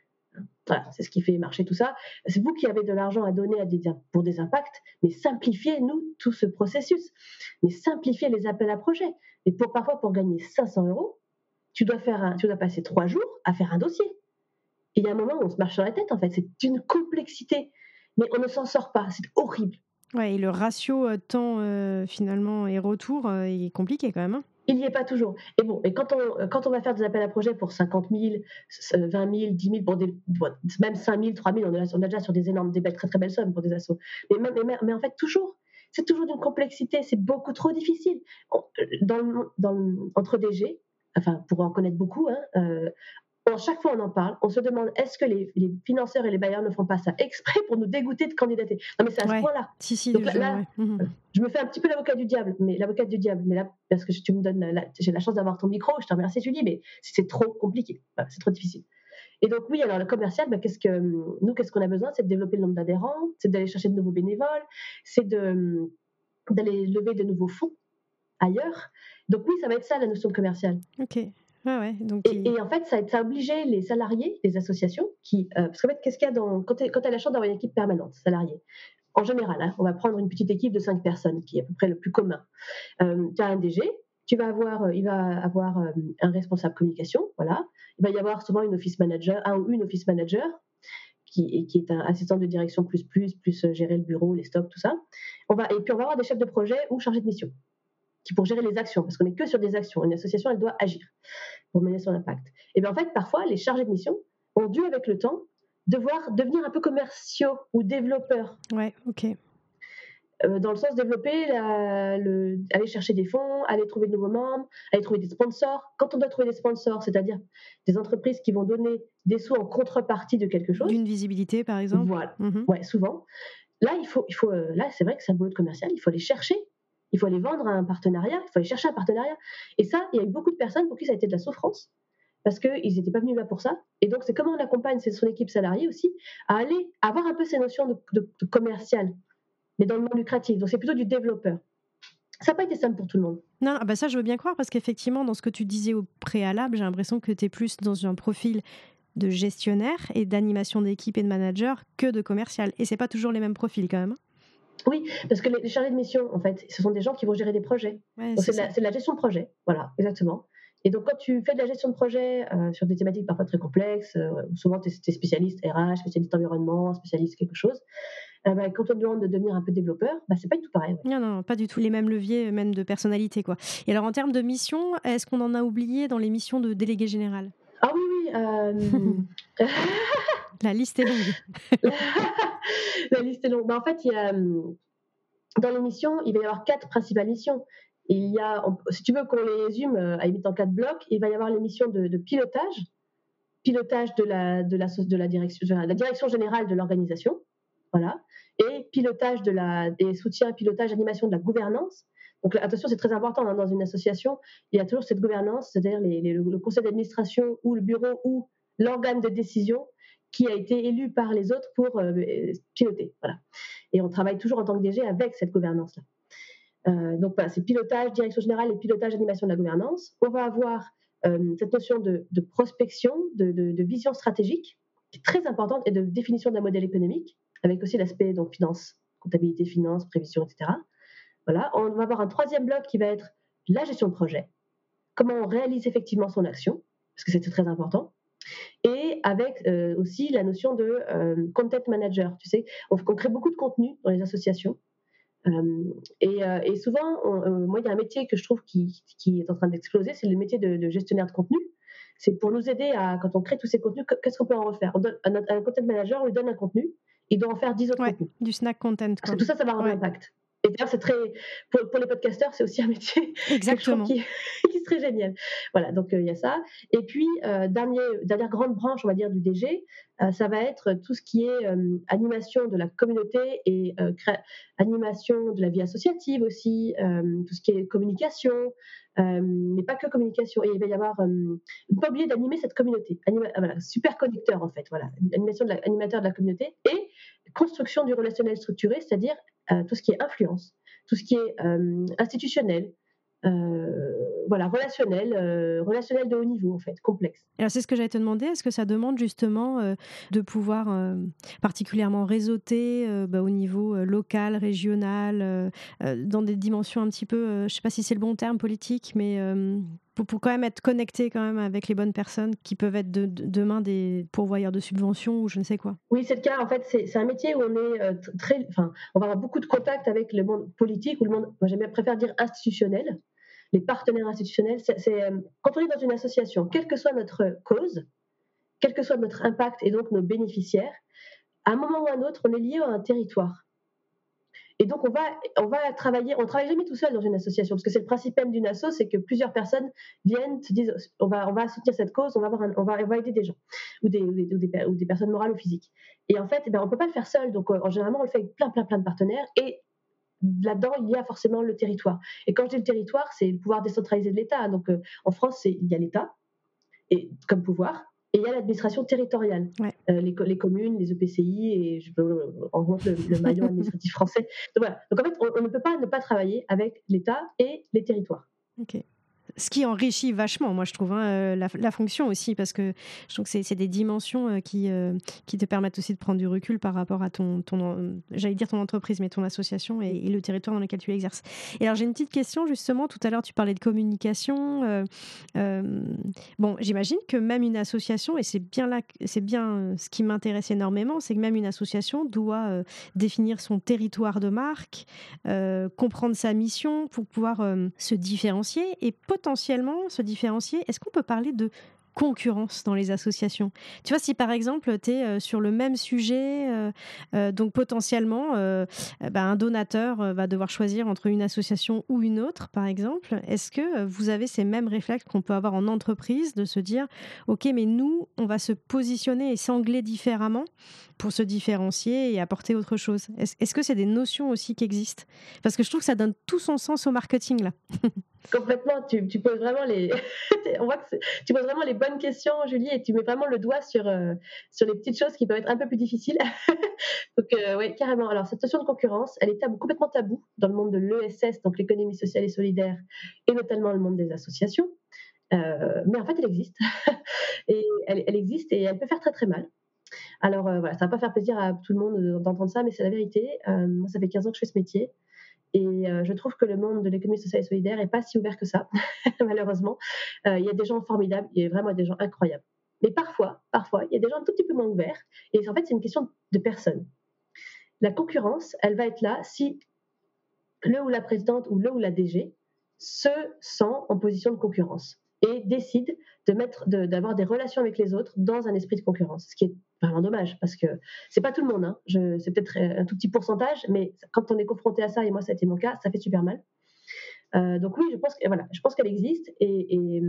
voilà, c'est ce qui fait marcher tout ça. C'est vous qui avez de l'argent à donner à des, pour des impacts, mais simplifiez-nous tout ce processus. Mais simplifiez les appels à projets. Et pour, parfois, pour gagner cinq cents euros, tu dois, faire un, tu dois passer trois jours à faire un dossier. Et il y a un moment où on se marche sur la tête, en fait. C'est une complexité. Mais on ne s'en sort pas. C'est horrible. Ouais, et le ratio euh, temps euh, finalement et retour euh, est compliqué quand même. Hein. Il n'y est pas toujours. Et bon, et quand on, quand on va faire des appels à projets pour cinquante mille, vingt mille, dix mille, pour des, même cinq mille, trois mille, on est, on est déjà sur des énormes, des belles, très très belles sommes pour des assos. Mais, mais, mais en fait, toujours, c'est toujours d'une complexité, c'est beaucoup trop difficile. Dans, dans, entre D G, enfin, pour en connaître beaucoup, hein, euh, chaque fois on en parle, on se demande est-ce que les, les financeurs et les bailleurs ne font pas ça exprès pour nous dégoûter de candidater? Non mais c'est à ouais. ce point-là. Si, si, Donc là, jeu, là ouais. mmh. je me fais un petit peu l'avocat du diable, mais l'avocat du diable, mais là parce que tu me donnes, la, j'ai la chance d'avoir ton micro, je te remercie Julie, mais c'est trop compliqué, voilà, c'est trop difficile. Et donc oui, alors le commercial, bah, qu'est-ce que nous, qu'est-ce qu'on a besoin? C'est de développer le nombre d'adhérents, c'est d'aller chercher de nouveaux bénévoles, c'est de d'aller lever de nouveaux fonds ailleurs. Donc oui, ça va être ça la notion de commercial. Ok. Ah ouais, donc et, il... et en fait, ça, ça a obligé les salariés des associations qui, euh, parce qu'en fait, qu'est-ce qu'il y a dans, quand tu as la chance d'avoir une équipe permanente, salariée, en général, hein, on va prendre une petite équipe de cinq personnes, qui est à peu près le plus commun. Euh, tu as un D G, tu vas avoir, euh, il va avoir euh, un responsable communication, voilà. Il va y avoir souvent une office manager, un ou une office manager, qui, qui est un assistant de direction plus plus, plus euh, gérer le bureau, les stocks, tout ça. On va, et puis on va avoir des chefs de projet ou chargés de mission, qui pour gérer les actions, parce qu'on n'est que sur des actions. Une association, elle doit agir pour mener son impact. Et bien en fait, parfois, les chargés de mission ont dû, avec le temps, devoir devenir un peu commerciaux ou développeurs. Ouais, ok. Euh, dans le sens développer, la, le, aller chercher des fonds, aller trouver de nouveaux membres, aller trouver des sponsors. Quand on doit trouver des sponsors, c'est-à-dire des entreprises qui vont donner des sous en contrepartie de quelque chose. D'une visibilité, par exemple. Voilà, mm-hmm. ouais, souvent. Là, il faut, il faut, euh, là, c'est vrai que c'est un boulot de commercial, il faut aller chercher, il faut aller vendre un partenariat, il faut aller chercher un partenariat. Et ça, il y a eu beaucoup de personnes pour qui ça a été de la souffrance, parce qu'ils n'étaient pas venus là pour ça. Et donc, c'est comment on accompagne son équipe salariée aussi à aller avoir un peu ces notions de, de, de commercial, mais dans le monde lucratif. Donc, c'est plutôt du développeur. Ça n'a pas été simple pour tout le monde. Non, non bah ça, je veux bien croire, parce qu'effectivement, dans ce que tu disais au préalable, j'ai l'impression que tu es plus dans un profil de gestionnaire et d'animation d'équipe et de manager que de commercial. Et ce n'est pas toujours les mêmes profils quand même. Oui, parce que les chargés de mission, en fait, ce sont des gens qui vont gérer des projets. Ouais, donc, c'est, c'est, de la, c'est de la gestion de projet. Voilà, exactement. Et donc, quand tu fais de la gestion de projet euh, sur des thématiques parfois très complexes, euh, souvent tu es spécialiste R H, spécialiste environnement, spécialiste quelque chose, euh, bah, quand on te demande de devenir un peu développeur, bah, c'est pas du tout pareil. Ouais. Non, non, pas du tout les mêmes leviers, même de personnalité, quoi. Et alors, en termes de mission, est-ce qu'on en a oublié dans les missions de délégué général ? Ah oui, oui. Euh... La liste est longue. la... la liste est longue. Bah, en fait, il y a, dans les missions, il va y avoir quatre principales missions. Il y a, si tu veux qu'on les résume à limite en quatre blocs, il va y avoir les missions de, de pilotage, pilotage de la, de, la, de, la direction, de la direction générale de l'organisation, voilà, et pilotage de la, et soutien, pilotage, animation de la gouvernance. Donc attention, c'est très important hein, dans une association, il y a toujours cette gouvernance, c'est-à-dire les, les, le conseil d'administration ou le bureau ou l'organe de décision qui a été élu par les autres pour euh, piloter, voilà. Et on travaille toujours en tant que D G avec cette gouvernance-là. Euh, donc voilà, c'est pilotage, direction générale et pilotage, animation de la gouvernance. On va avoir euh, cette notion de, de prospection, de, de, de vision stratégique, qui est très importante, et de définition d'un modèle économique, avec aussi l'aspect donc finance, comptabilité, finance, prévision, et cetera. Voilà, on va avoir un troisième bloc qui va être la gestion de projet, comment on réalise effectivement son action, parce que c'est très important. Et avec euh, aussi la notion de euh, content manager. Tu sais, on, on crée beaucoup de contenu dans les associations. Euh, et, euh, et souvent, on, euh, moi, il y a un métier que je trouve qui, qui est en train d'exploser, c'est le métier de, de gestionnaire de contenu. C'est pour nous aider à, quand on crée tous ces contenus, qu'est-ce qu'on peut en refaire ? On donne, un, un content manager, on lui donne un contenu, il doit en faire dix autres ouais, contenus. Du snack content. Parce que tout ça, ça va avoir ouais. un impact. Et d'ailleurs, c'est très, pour, pour les podcasteurs, c'est aussi un métier Exactement. qui, qui serait génial. Voilà, donc il euh, y a ça. Et puis, euh, dernier, dernière grande branche, on va dire, du D G, euh, ça va être tout ce qui est euh, animation de la communauté et euh, cré- animation de la vie associative aussi, euh, tout ce qui est communication, euh, mais pas que communication. Et il va y avoir, euh, ne pas oublier d'animer cette communauté. Anima- voilà, super connecteur, en fait, voilà, animation de la, animateur de la communauté et construction du relationnel structuré, c'est-à-dire Euh, tout ce qui est influence, tout ce qui est euh, institutionnel, euh, voilà, relationnel, euh, relationnel de haut niveau en fait, complexe. Alors c'est ce que j'allais te demander, est-ce que ça demande justement euh, de pouvoir euh, particulièrement réseauter euh, bah, au niveau euh, local, régional, euh, euh, dans des dimensions un petit peu, euh, je ne sais pas si c'est le bon terme politique, mais euh, pour, pour quand même être connecté quand même avec les bonnes personnes qui peuvent être de, de, demain des pourvoyeurs de subventions ou je ne sais quoi. Oui, c'est le cas. En fait, c'est, c'est un métier où on est euh, très, enfin, on va avoir beaucoup de contacts avec le monde politique ou le monde, moi j'aime bien préfère dire institutionnel. Les partenaires institutionnels, c'est, c'est euh, quand on est dans une association, quelle que soit notre cause, quel que soit notre impact et donc nos bénéficiaires, à un moment ou à un autre, on est lié à un territoire. Et donc, on va, on va travailler, on ne travaille jamais tout seul dans une association, parce que c'est le principe même d'une asso, c'est que plusieurs personnes viennent, se disent, on va, on va soutenir cette cause, on va, avoir un, on va, on va aider des gens, ou des, ou des, ou des, ou des personnes morales ou physiques. Et en fait, eh ben, on ne peut pas le faire seul, donc en général, on le fait avec plein, plein, plein de partenaires, et là-dedans, il y a forcément le territoire. Et quand je dis le territoire, c'est le pouvoir décentralisé de l'État. Donc, euh, en France, c'est, il y a l'État, et, comme pouvoir, et il y a l'administration territoriale, ouais. euh, les, les communes, les E P C I, et je on remonte le, le maillon administratif français. Donc, voilà. Donc en fait, on, on ne peut pas ne pas travailler avec l'État et les territoires. Ok. Ce qui enrichit vachement, moi je trouve, hein, la, la fonction aussi, parce que je trouve que c'est, c'est des dimensions qui, euh, qui te permettent aussi de prendre du recul par rapport à ton, ton j'allais dire ton entreprise, mais ton association et, et le territoire dans lequel tu exerces. Et alors j'ai une petite question justement, tout à l'heure tu parlais de communication. Euh, euh, bon, j'imagine que même une association, et c'est bien là, c'est bien ce qui m'intéresse énormément, c'est que même une association doit euh, définir son territoire de marque, euh, comprendre sa mission pour pouvoir euh, se différencier et potentiellement potentiellement se différencier. Est-ce qu'on peut parler de concurrence dans les associations ? Tu vois, si par exemple, tu es euh, sur le même sujet, euh, euh, donc potentiellement, euh, bah, un donateur euh, va devoir choisir entre une association ou une autre, par exemple. Est-ce que euh, vous avez ces mêmes réflexes qu'on peut avoir en entreprise de se dire, OK, mais nous, on va se positionner et s'angler différemment pour se différencier et apporter autre chose. Est-ce, est-ce que c'est des notions aussi qui existent ? Parce que je trouve que ça donne tout son sens au marketing, là. Complètement, tu, tu poses vraiment les, on voit que c'est... tu poses vraiment les bonnes questions, Julie, et tu mets vraiment le doigt sur euh, sur les petites choses qui peuvent être un peu plus difficiles. Donc euh, oui, carrément. Alors cette notion de concurrence, elle est tabou, complètement taboue dans le monde de l'E S S, donc l'économie sociale et solidaire, et notamment le monde des associations. Euh, mais en fait, elle existe, et elle, elle existe et elle peut faire très très mal. Alors euh, voilà, ça va pas faire plaisir à tout le monde d'entendre ça, mais c'est la vérité. Euh, moi, ça fait quinze ans que je fais ce métier. Et euh, je trouve que le monde de l'économie sociale et solidaire n'est pas si ouvert que ça, malheureusement. Euh, il y a des gens formidables, il y a vraiment des gens incroyables. Mais parfois, parfois, il y a des gens un tout petit peu moins ouverts. Et en fait, c'est une question de personne. La concurrence, elle va être là si le ou la présidente ou le ou la D G se sent en position de concurrence et décide de mettre, de, d'avoir des relations avec les autres dans un esprit de concurrence, ce qui est vraiment dommage parce que c'est pas tout le monde, hein. Je, c'est peut-être un tout petit pourcentage, mais quand on est confronté à ça, et moi ça a été mon cas, ça fait super mal. Euh, donc oui, je pense, que, voilà, je pense qu'elle existe et, et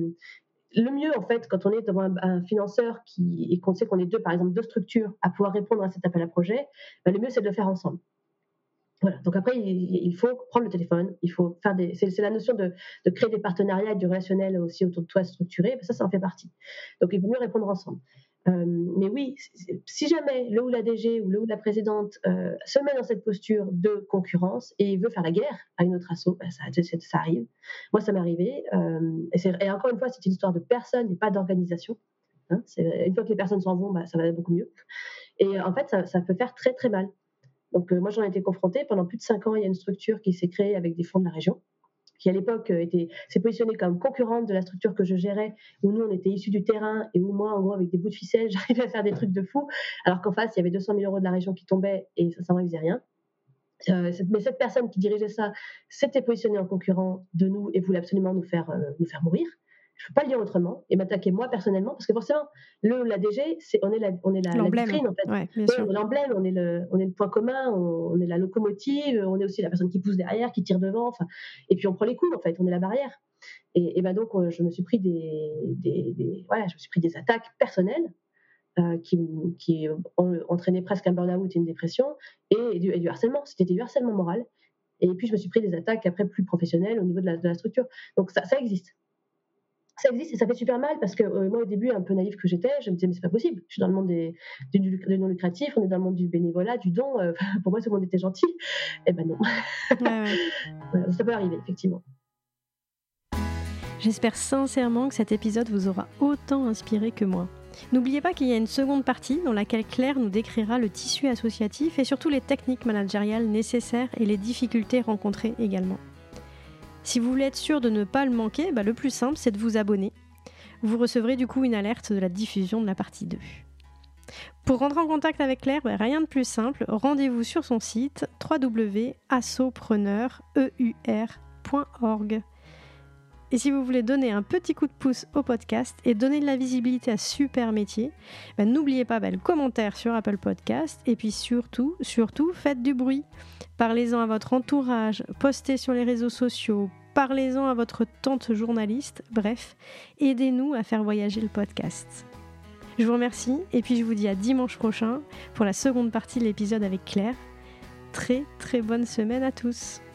le mieux en fait, quand on est devant un, un financeur qui, et qu'on sait qu'on est deux, par exemple deux structures à pouvoir répondre à cet appel à projet, ben, le mieux c'est de le faire ensemble. Voilà. Donc après, il, il faut prendre le téléphone, il faut faire des. C'est, c'est la notion de, de créer des partenariats et du relationnel aussi autour de toi structuré. Ben ça, ça en fait partie. Donc il vaut mieux répondre ensemble. Euh, mais oui, si jamais le ou la D G ou le ou la présidente euh, se met dans cette posture de concurrence et veut faire la guerre à une autre asso, ben ça, ça arrive. Moi, ça m'est arrivé. Euh, et, c'est, et encore une fois, c'est une histoire de personne et pas d'organisation. Hein, c'est, une fois que les personnes s'en vont, ben, ça va beaucoup mieux. Et en fait, ça, ça peut faire très très mal. Donc, euh, moi, j'en ai été confrontée. Pendant plus de cinq ans, il y a une structure qui s'est créée avec des fonds de la région, qui à l'époque euh, était, s'est positionnée comme concurrente de la structure que je gérais, où nous, on était issus du terrain et où moi, en gros, avec des bouts de ficelle, j'arrivais à faire des trucs de fou, alors qu'en face, il y avait deux cent mille euros de la région qui tombaient et ça, ça ne faisait rien. Euh, mais cette personne qui dirigeait ça s'était positionnée en concurrent de nous et voulait absolument nous faire, euh, nous faire mourir. Je ne peux pas le dire autrement et m'attaquer moi personnellement parce que forcément, le la D G, c'est, on est la, on est la, la vitrine en fait. Ouais, bien ouais, sûr. on est l'emblème, on est le, on est le point commun, on, on est la locomotive, on est aussi la personne qui pousse derrière, qui tire devant. Enfin, et puis on prend les coups en fait, on est la barrière. Et, et ben donc je me suis pris des, des, des voilà, je me suis pris des attaques personnelles euh, qui, qui ont entraîné presque un burn-out et une dépression et, et, du, et du harcèlement. C'était du harcèlement moral. Et puis je me suis pris des attaques après plus professionnelles au niveau de la, de la structure. Donc ça, ça existe. Ça existe et ça fait super mal parce que euh, moi au début un peu naïf que j'étais, je me disais mais c'est pas possible, je suis dans le monde des, des, des non lucratifs, on est dans le monde du bénévolat, du don, euh, pour moi tout le monde était gentil. Eh ben non. Ouais, ouais. Voilà, ça peut arriver effectivement. J'espère sincèrement que cet épisode vous aura autant inspiré que moi. N'oubliez pas qu'il y a une seconde partie dans laquelle Claire nous décrira le tissu associatif et surtout les techniques managériales nécessaires et les difficultés rencontrées également. Si vous voulez être sûr de ne pas le manquer, bah le plus simple, c'est de vous abonner. Vous recevrez du coup une alerte de la diffusion de la partie deux. Pour rentrer en contact avec Claire, bah rien de plus simple, rendez-vous sur son site w w w point assopreneur point org. Et si vous voulez donner un petit coup de pouce au podcast et donner de la visibilité à ce super métier, bah n'oubliez pas bah, le commentaire sur Apple Podcast et puis surtout, surtout, faites du bruit. Parlez-en à votre entourage, postez sur les réseaux sociaux, parlez-en à votre tante journaliste, bref, aidez-nous à faire voyager le podcast. Je vous remercie et puis je vous dis à dimanche prochain pour la seconde partie de l'épisode avec Claire. Très très bonne semaine à tous.